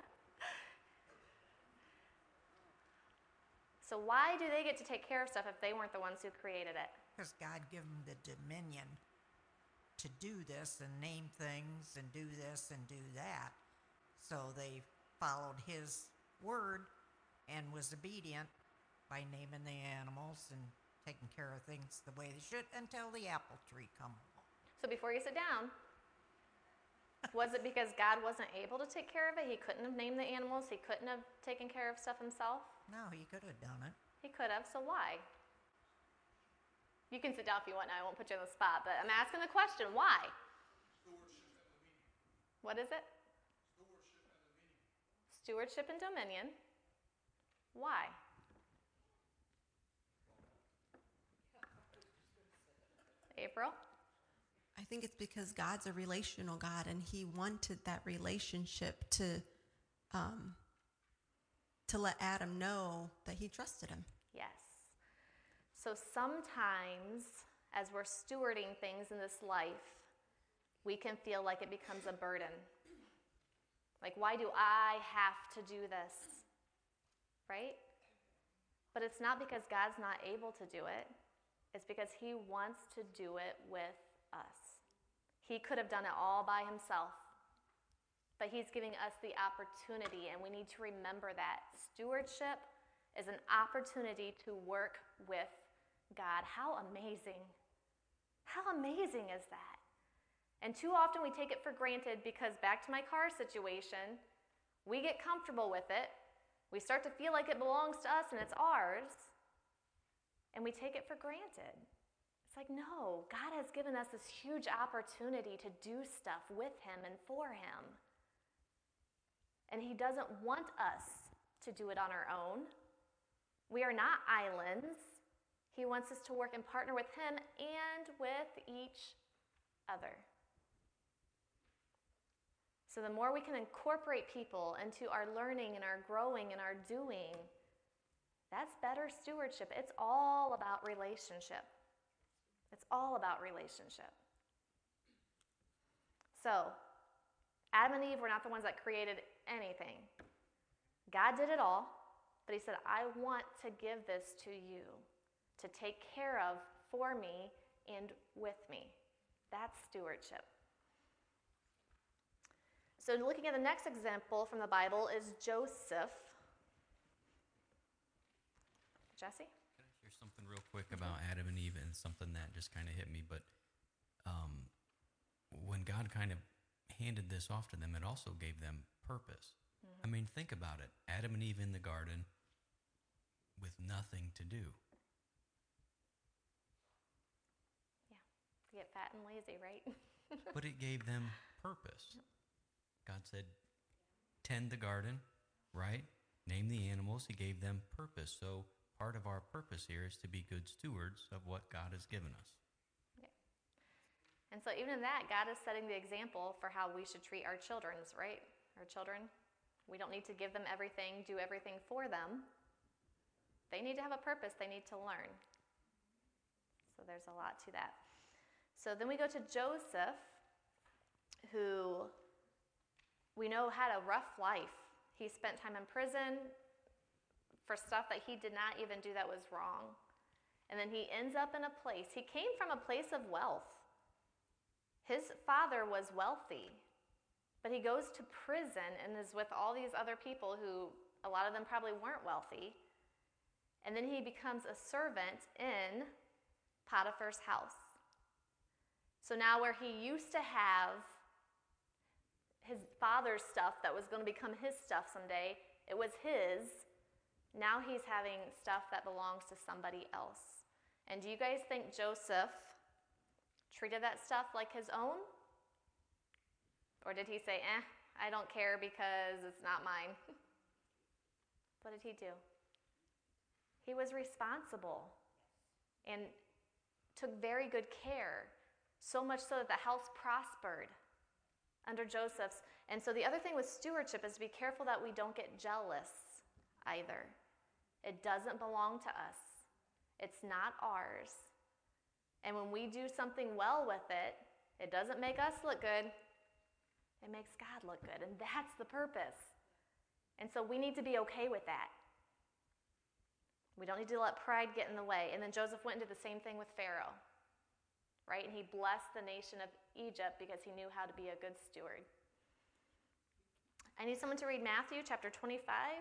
So why do they get to take care of stuff if they weren't the ones who created it? Because God gave them the dominion to do this and name things and do this and do that. So they followed his word and was obedient by naming the animals and taking care of things the way they should until the apple tree come along. So before you sit down, was it because God wasn't able to take care of it? He couldn't have named the animals? He couldn't have taken care of stuff himself? No, he could have done it. He could have, so why? You can sit down if you want now. I won't put you on the spot, but I'm asking the question, why? What is it? Stewardship and dominion. Why? April? I think it's because God's a relational God, and he wanted that relationship to to let Adam know that he trusted him. Yes. So sometimes, as we're stewarding things in this life, we can feel like it becomes a burden. Like, why do I have to do this? Right? But it's not because God's not able to do it. It's because he wants to do it with us. He could have done it all by himself. But he's giving us the opportunity, and we need to remember that. Stewardship is an opportunity to work with God. How amazing. How amazing is that? And too often we take it for granted because, back to my car situation, we get comfortable with it. We start to feel like it belongs to us and it's ours, and we take it for granted. It's like, no, God has given us this huge opportunity to do stuff with him and for him. And he doesn't want us to do it on our own. We are not islands. He wants us to work and partner with him and with each other. So the more we can incorporate people into our learning and our growing and our doing, that's better stewardship. It's all about relationship. It's all about relationship. So, Adam and Eve were not the ones that created anything. God did it all, but he said, I want to give this to you to take care of for me and with me. That's stewardship. So looking at the next example from the Bible is Joseph. Jesse? Can I share something real quick about Adam and Eve, and something that just kind of hit me? But when God kind of handed this off to them, it also gave them purpose. Mm-hmm. I mean, think about it. Adam and Eve in the garden with nothing to do. Yeah, to get fat and lazy, right? But it gave them purpose. God said, tend the garden, right? Name the animals. He gave them purpose. So part of our purpose here is to be good stewards of what God has given us. Yeah. And so even in that, God is setting the example for how we should treat our children, right? Our children. We don't need to give them everything, do everything for them. They need to have a purpose. They need to learn. So there's a lot to that. So then we go to Joseph, who we know had a rough life. He spent time in prison for stuff that he did not even do that was wrong. And then he ends up in a place. He came from a place of wealth. His father was wealthy, but he goes to prison and is with all these other people who, a lot of them probably weren't wealthy. And then he becomes a servant in Potiphar's house. So now where he used to have his father's stuff that was going to become his stuff someday, it was his. Now he's having stuff that belongs to somebody else. And do you guys think Joseph treated that stuff like his own? Or did he say, I don't care because it's not mine? What did he do? He was responsible and took very good care, so much so that the house prospered under Joseph's. And so the other thing with stewardship is to be careful that we don't get jealous either. It doesn't belong to us. It's not ours. And when we do something well with it, it doesn't make us look good. It makes God look good, and that's the purpose. And so we need to be okay with that. We don't need to let pride get in the way. And then Joseph went and did the same thing with Pharaoh. Right? And he blessed the nation of Egypt because he knew how to be a good steward. I need someone to read Matthew chapter 25,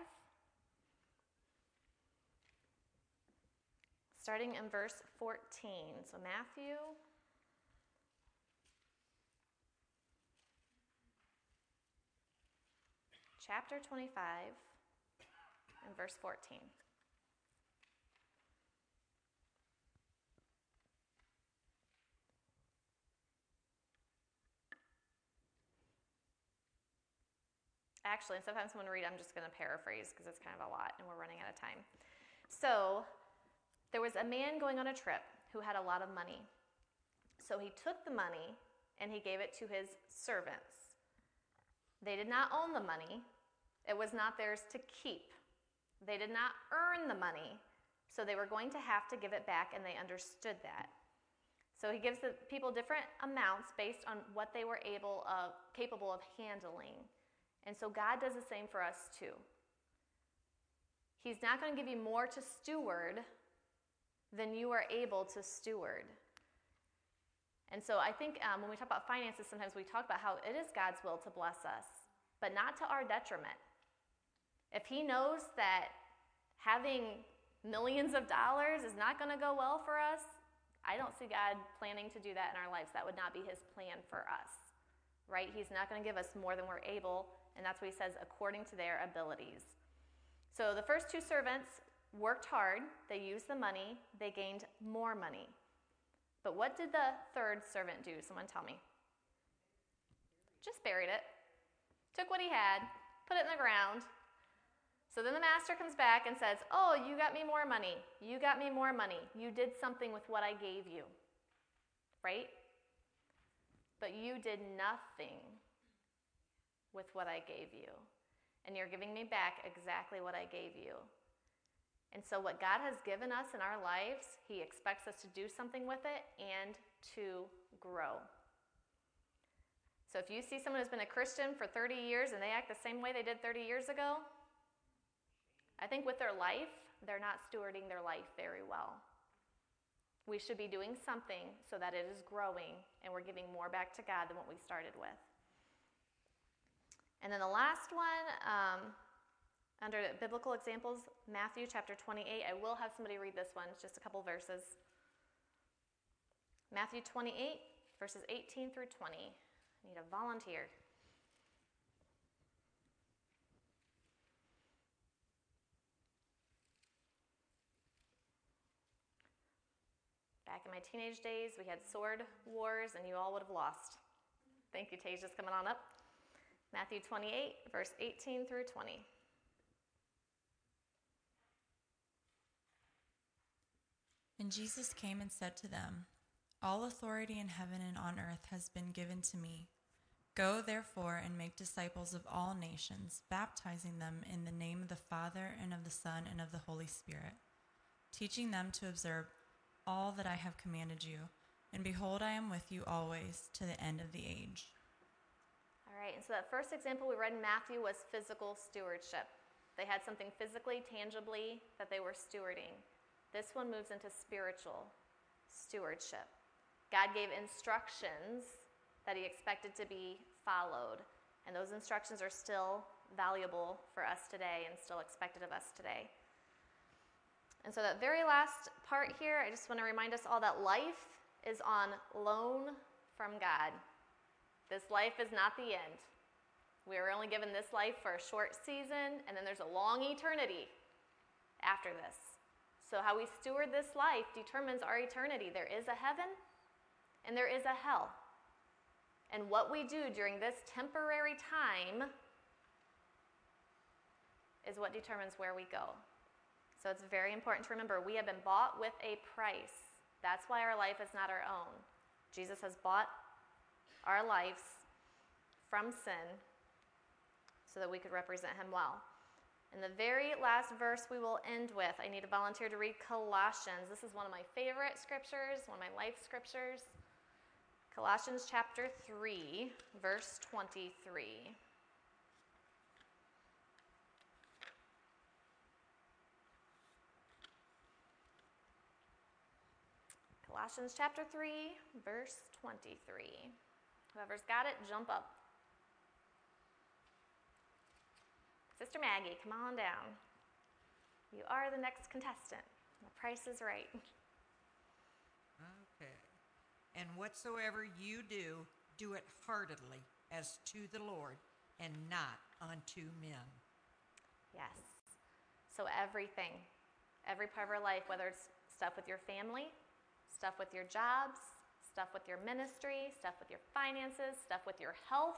starting in verse 14. So Matthew chapter 25 and verse 14. Actually, sometimes when I read, I'm just going to paraphrase because it's kind of a lot and we're running out of time. So, there was a man going on a trip who had a lot of money. So he took the money and he gave it to his servants. They did not own the money. It was not theirs to keep. They did not earn the money, so they were going to have to give it back, and they understood that. So he gives the people different amounts based on what they were capable of handling. And so God does the same for us too. He's not going to give you more to steward than you are able to steward. And so I think when we talk about finances, sometimes we talk about how it is God's will to bless us, but not to our detriment. If he knows that having millions of dollars is not going to go well for us, I don't see God planning to do that in our lives. That would not be his plan for us, right? He's not going to give us more than we're able, and that's what he says, according to their abilities. So the first two servants worked hard. They used the money. They gained more money. But what did the third servant do? Someone tell me. Just buried it. Took what he had, put it in the ground. So then the master comes back and says, oh, you got me more money. You got me more money. You did something with what I gave you. Right? But you did nothing with what I gave you. And you're giving me back exactly what I gave you. And so what God has given us in our lives, he expects us to do something with it and to grow. So if you see someone who's been a Christian for 30 years and they act the same way they did 30 years ago, I think with their life, they're not stewarding their life very well. We should be doing something so that it is growing and we're giving more back to God than what we started with. And then the last one, under biblical examples, Matthew chapter 28. I will have somebody read this one. It's just a couple verses. Matthew 28, verses 18 through 20. I need a volunteer. Back in my teenage days, we had sword wars, and you all would have lost. Thank you, Tej, just coming on up. Matthew 28, verse 18 through 20. And Jesus came and said to them, all authority in heaven and on earth has been given to me. Go, therefore, and make disciples of all nations, baptizing them in the name of the Father and of the Son and of the Holy Spirit, teaching them to observe all that I have commanded you. And behold, I am with you always to the end of the age. All right, and so that first example we read in Matthew was physical stewardship. They had something physically, tangibly that they were stewarding. This one moves into spiritual stewardship. God gave instructions that he expected to be followed, and those instructions are still valuable for us today and still expected of us today. And so that very last part here, I just want to remind us all that life is on loan from God. This life is not the end. We are only given this life for a short season, and then there's a long eternity after this. So how we steward this life determines our eternity. There is a heaven, and there is a hell. And what we do during this temporary time is what determines where we go. So it's very important to remember we have been bought with a price. That's why our life is not our own. Jesus has bought our lives from sin so that we could represent him well. And the very last verse we will end with, I need a volunteer to read Colossians. This is one of my favorite scriptures, one of my life scriptures. Colossians chapter 3, verse 23. Colossians chapter 3, verse 23. Whoever's got it, jump up. Sister Maggie, come on down. You are the next contestant. The price is right. Okay. And whatsoever you do, do it heartily as to the Lord and not unto men. Yes. So everything, every part of our life, whether it's stuff with your family, stuff with your jobs, stuff with your ministry, stuff with your finances, stuff with your health,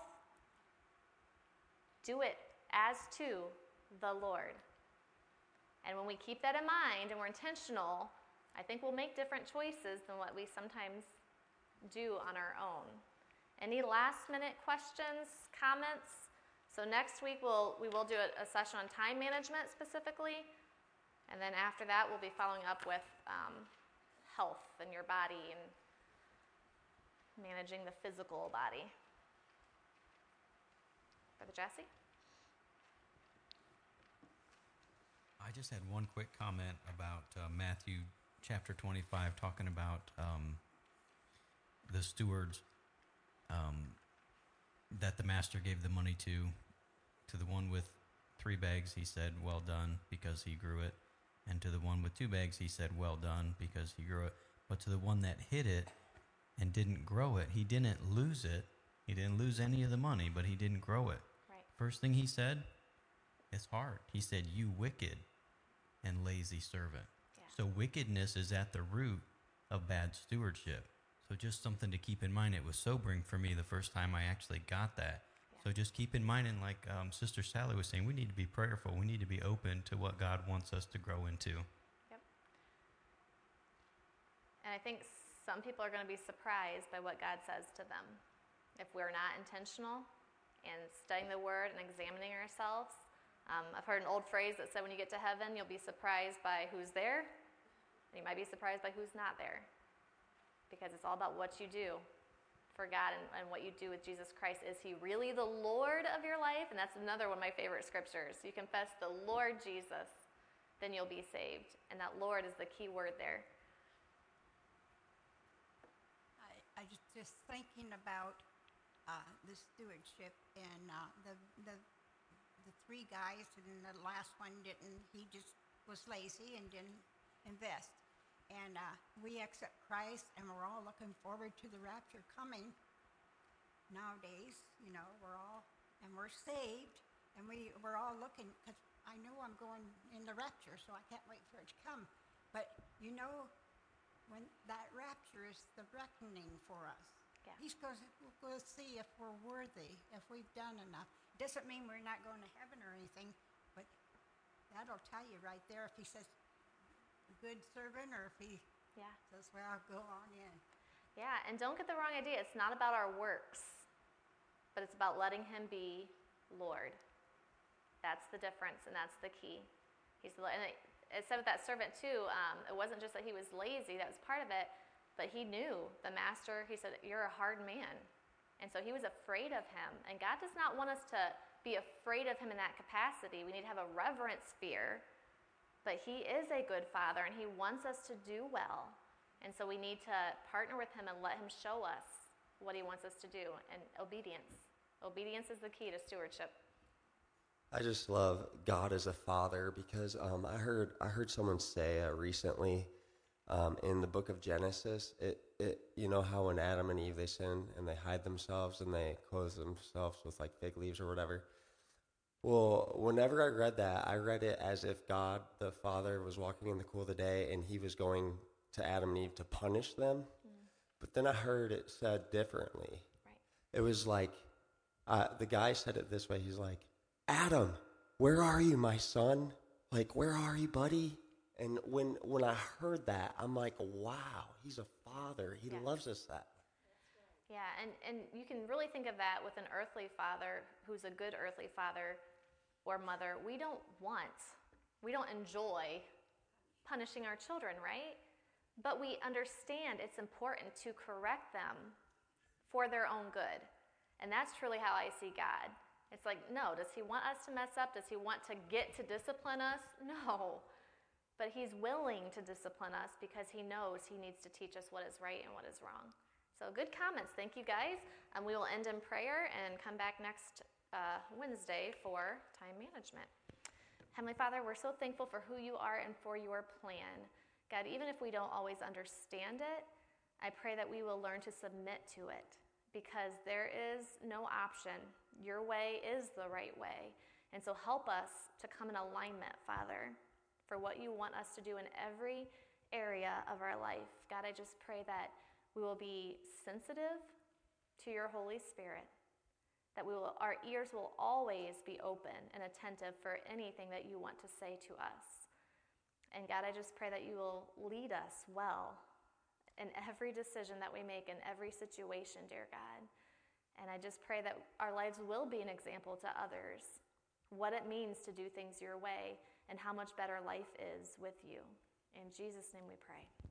do it as to the Lord. And when we keep that in mind and we're intentional, I think we'll make different choices than what we sometimes do on our own. Any last minute questions, comments? So next week we will do a session on time management specifically, and then after that we'll be following up with health in your body and managing the physical body. Brother Jesse? I just had one quick comment about Matthew chapter 25, talking about the stewards that the master gave the money to the one with 3 bags, he said, "Well done," because he grew it. And to the one with 2 bags, he said, "Well done," because he grew it. But to the one that hid it and didn't grow it, he didn't lose it. He didn't lose any of the money, but he didn't grow it. Right. First thing he said, it's hard. He said, "You wicked and lazy servant." Yeah. So wickedness is at the root of bad stewardship. So just something to keep in mind. It was sobering for me the first time I actually got that. Yeah. So just keep in mind, and like Sister Sally was saying, we need to be prayerful. We need to be open to what God wants us to grow into. Yep. And I think some people are going to be surprised by what God says to them if we're not intentional in studying the Word and examining ourselves. I've heard an old phrase that said when you get to heaven, you'll be surprised by who's there, and you might be surprised by who's not there, because it's all about what you do for God and what you do with Jesus Christ. Is he really the Lord of your life? And that's another one of my favorite scriptures. You confess the Lord Jesus, then you'll be saved. And that Lord is the key word there. I just thinking about the stewardship and the 3 guys, and the last one didn't. He just was lazy and didn't invest. And we accept Christ, and we're all looking forward to the rapture coming. Nowadays, we're saved, and we're all looking, because I know I'm going in the rapture, so I can't wait for it to come. But when that rapture is the reckoning for us. Yeah. He's going to see if we're worthy, if we've done enough. Doesn't mean we're not going to heaven or anything, but that'll tell you right there if he says good servant, or if he says, well, go on in. Yeah, and don't get the wrong idea. It's not about our works, but it's about letting him be Lord. That's the difference, and that's the key. And it said with that servant too, it wasn't just that he was lazy, that was part of it, but he knew the master. He said, "You're a hard man." And so he was afraid of him. And God does not want us to be afraid of him in that capacity. We need to have a reverence fear. But he is a good father, and he wants us to do well. And so we need to partner with him and let him show us what he wants us to do. And obedience. Obedience is the key to stewardship. I just love God as a father, because I heard someone say recently in the book of Genesis, you know how when Adam and Eve, they sin and they hide themselves and they clothe themselves with like fig leaves or whatever. Well, whenever I read that, I read it as if God, the Father, was walking in the cool of the day and he was going to Adam and Eve to punish them. But then I heard it said differently. Right. It was like, the guy said it this way. He's like, "Adam, where are you, my son? Like, where are you, buddy?" And when I heard that, I'm like, wow, he's a father. He loves us that. Yeah, and you can really think of that with an earthly father who's a good earthly father or mother. We don't enjoy punishing our children, right? But we understand it's important to correct them for their own good. And that's truly how I see God. It's like, no, does he want us to mess up? Does he want to get to discipline us? No. But he's willing to discipline us because he knows he needs to teach us what is right and what is wrong. So good comments. Thank you, guys. We will end in prayer and come back next Wednesday for time management. Heavenly Father, we're so thankful for who you are and for your plan. God, even if we don't always understand it, I pray that we will learn to submit to it, because there is no option. Your way is the right way. And so help us to come in alignment, Father, for what you want us to do in every area of our life. God, I just pray that we will be sensitive to your Holy Spirit, that our ears will always be open and attentive for anything that you want to say to us. And God, I just pray that you will lead us well in every decision that we make, in every situation, dear God. And I just pray that our lives will be an example to others, what it means to do things your way and how much better life is with you. In Jesus' name we pray.